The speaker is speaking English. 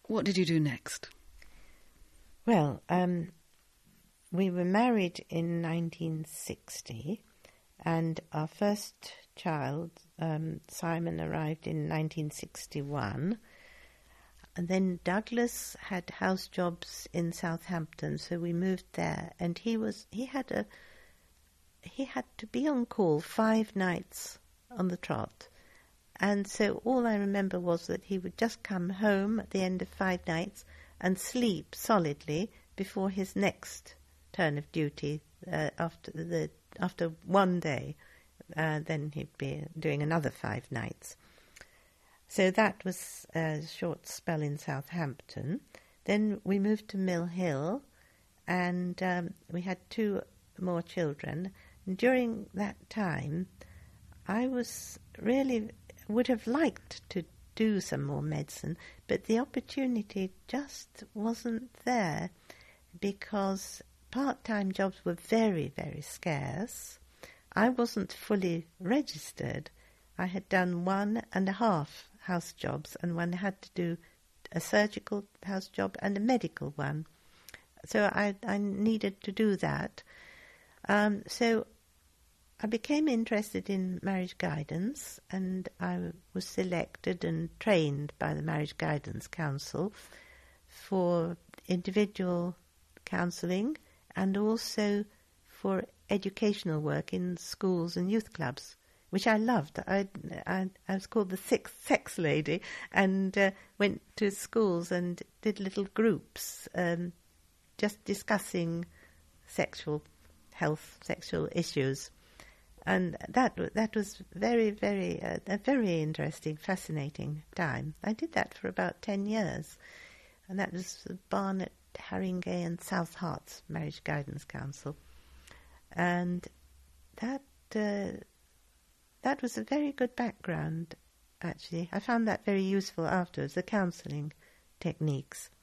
what did you do next? Well, we were married in 1960, and our first child, Simon, arrived in 1961. And then Douglas had house jobs in Southampton, so we moved there. And he had to be on call 5 nights on the trot. And so all I remember was that he would just come home at the end of 5 nights and sleep solidly before his next turn of duty after one day. Then he'd be doing another 5 nights. So that was a short spell in Southampton. Then we moved to Mill Hill, and we had 2 more children. And during that time, I would have liked to do some more medicine, but the opportunity just wasn't there because part-time jobs were very, very scarce. I wasn't fully registered. I had done 1.5 house jobs, and one had to do a surgical house job and a medical one. So I needed to do that. So I became interested in marriage guidance, and I was selected and trained by the Marriage Guidance Council for individual counselling and also for educational work in schools and youth clubs, which I loved. I was called the sixth sex lady, and went to schools and did little groups just discussing sexual health, sexual issues. And that was very, very a very interesting, fascinating time. I did that for about 10 years, and that was Barnet, Haringey and South Herts Marriage Guidance Council. And that was a very good background, actually. I found that very useful afterwards, the counselling techniques.